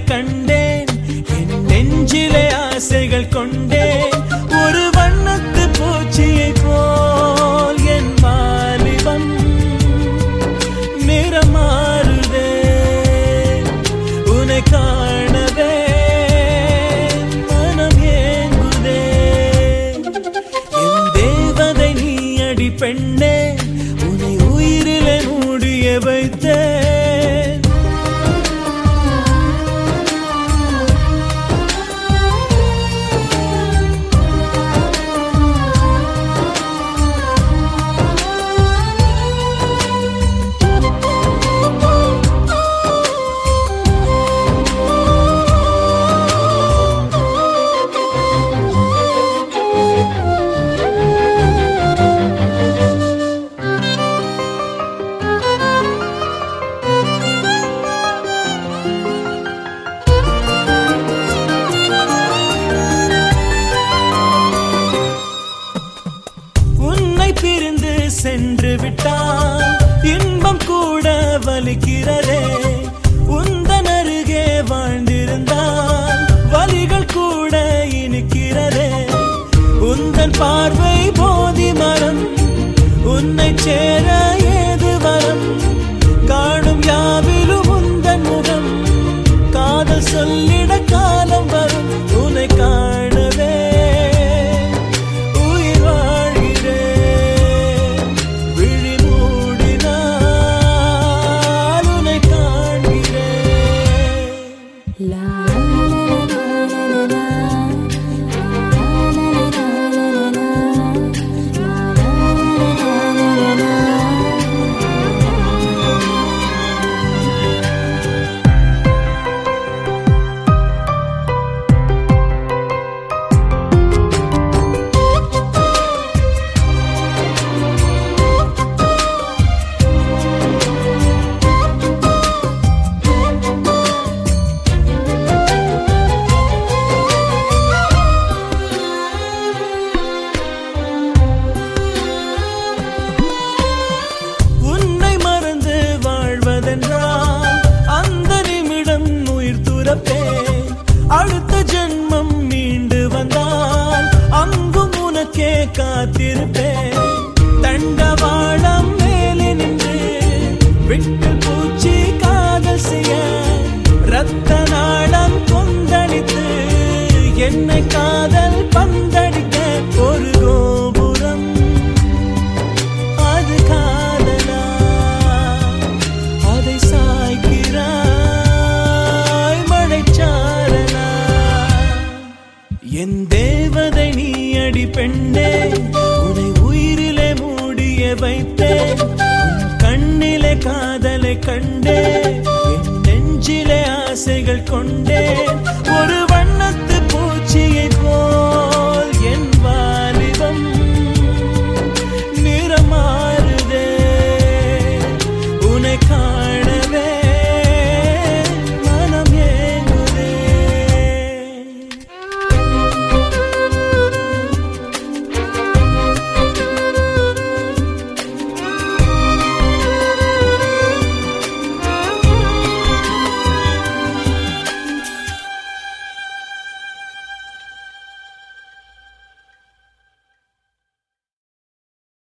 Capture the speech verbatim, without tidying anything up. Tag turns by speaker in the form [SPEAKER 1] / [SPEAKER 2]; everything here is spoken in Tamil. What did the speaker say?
[SPEAKER 1] கண்டேன் என் நெஞ்சிலே ஆசைகள் கொண்டேன் ஒரு வண்ணத்து பூச்சியை போல் என் வாலிபம் நிறம் மாறுதே உன்னை காணவே மனம் ஏங்குதே என் தேவதை நீ அடி பெண்ணே உன்னை உயிரிலே மூடிய வைத்தேன் பிரிந்து சென்று விட்டால் இன்பம் கூட வலிக்கிறதே உந்தன் அருகே வாழ்ந்திருந்தால் வலிகள் கூட இனிக்கிறதே உந்தன் பார்வை போதி மரம் உன்னை சேர ஏது வரம் காணும் யாவிலும் உந்தன் முகம் காதல் சொல்லிட காலம் வரும் உன்னை காணவே அடுத்த ஜென்மம் மீண்டு வந்தால் அங்கும் உனக்கே காத்திருப்பேன் தண்டவாளம் மேலே நின்று விட்டு பூச்சி காதல் செய்ய ரத்த நாளம் கொந்தளித்து என்னை காதல் பந்தடிக்க ஒரு கோபுரம் அது காதலா அதை சாய்க்கிறாய் என் தேவதை நீ அடி பெண்ணே உன்னை உயிரிலே மூடிய வைத்தேன் கண்ணிலே காதலை கண்டே என் நெஞ்சிலே ஆசைகள் கொண்டேன் ஒரு வண்ணத்து பூச்சியை போ